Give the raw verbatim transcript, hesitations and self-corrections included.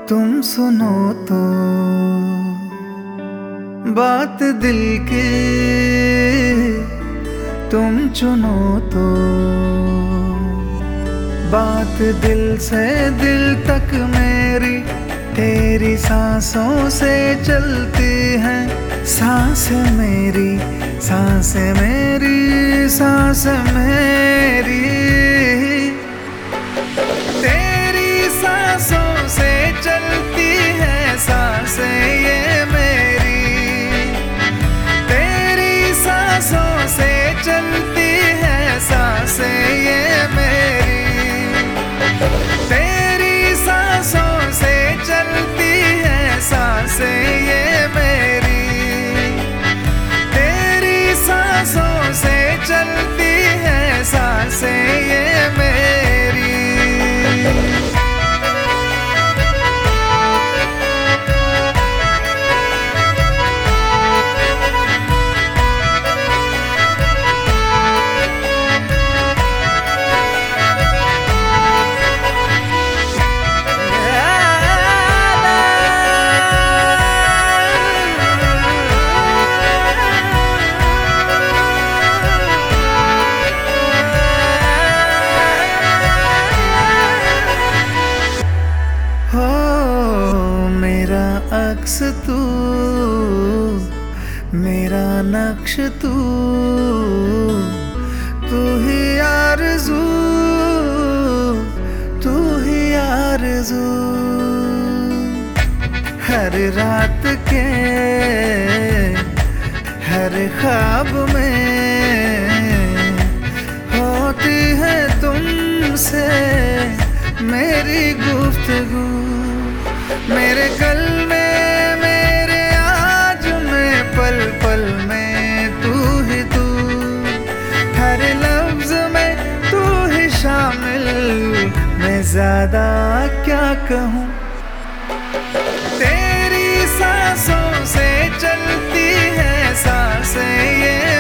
तुम सुनो तो बात दिल की, तुम चुनो तो बात दिल से दिल तक मेरी तेरी सांसों से चलती है। सांसें मेरी सांसें मेरी सांसें मेरी तेरी सांसों से चलती है। सांसें ये मेरी तेरी सांसों से चलती है। सांसें ये मेरी तेरी सांसों से चलती है। सांसें ये मेरी तेरी सांसों से चलती है। सांसें ये मेरी। अक्स तू मेरा नक्श तू, तू ही आरज़ू तू ही आरज़ू। हर रात के हर ख्वाब में होती है तुमसे मेरी गुफ्तगू। मेरे कल में मेरे आज में पल पल में तू ही तू। हर लफ्ज में तू ही शामिल, मैं ज्यादा क्या कहूँ। तेरी सांसों से चलती है सांसें ये